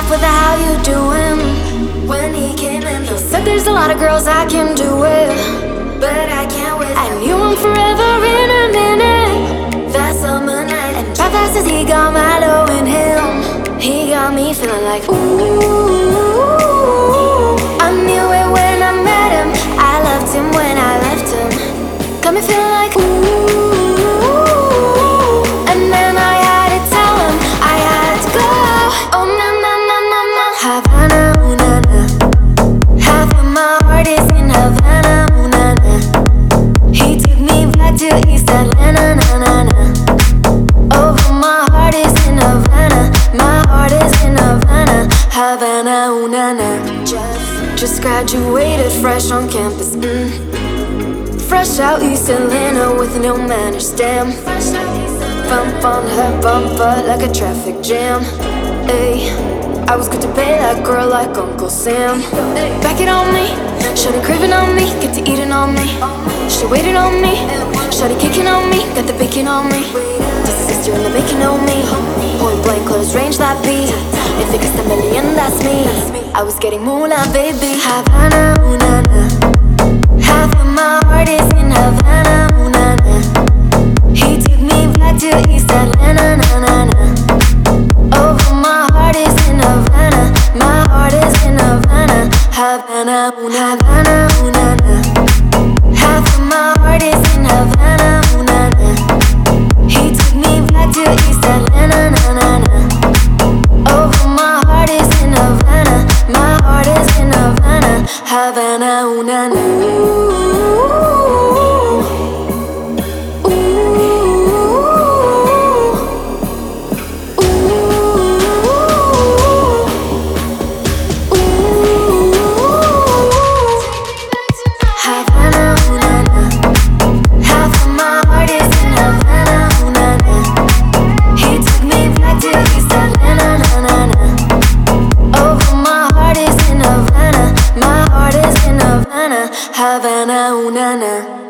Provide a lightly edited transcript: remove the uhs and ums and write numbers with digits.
laugh with the how you doing. When he came in, he said there's a lot of girls I can do it, but I can't wait. I knew him forever in a minute. That summer night, and right fast as he got mellow in him, he got me feeling like ooh. I knew it when I met him. I loved him when I left him. Got me feeling like ooh. And then I had to tell him I had to go. Oh na na na na na. Havana, ooh na na. Half of my heart is in Havana, ooh na na. He took me back to East Atlanta, na na na. Oh, my heart is in Havana. My heart is in Havana. Havana, ooh na na. Just graduated fresh on campus, fresh out East Atlanta with no manners, damn. Bump on her bumper like a traffic jam. Ayy, I was good to pay that girl like Uncle Sam. Back it on me, shawty craving on me, get to eating on me. She waited on me, shawty kicking on me, got the bacon on me. This is sister in the making on me. Point blank, close range, that beat. If it gets a million, that's me. I was getting moolah, baby. Havana, ooh na na. Half of my heart is in Havana, ooh na na. He took me back to East Atlanta, na na na. Oh, my heart is in Havana. My heart is in Havana. Havana, ooh na na, ooh na na. Half of my heart is in Havana, ooh na na. He took me back to East Atlanta, na na na. Oh, my heart is in Havana. My heart is in Havana. Havana, ooh na na. Havana, ooh na na.